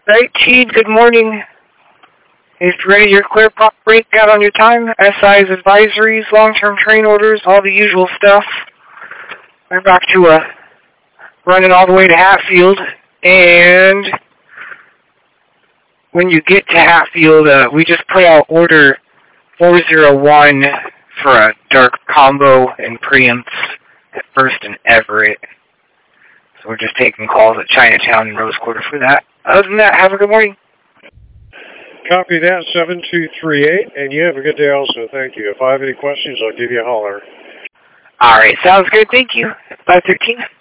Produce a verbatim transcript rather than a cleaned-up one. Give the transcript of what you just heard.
Right, Teed, good morning. Is ready your clear pop breakout on your time? S I's advisories, long-term train orders, all the usual stuff. We're back to uh, running all the way to Hatfield. And when you get to Hatfield, uh, we just put out order four oh one for a dark combo and preamps at First and Everett. So we're just taking calls at Chinatown and Rose Quarter for that. Other than that, have a good morning. Copy that, seven two three eight, and you have a good day also. Thank you. If I have any questions, I'll give you a holler. All right, sounds good. Thank you. five thirteen.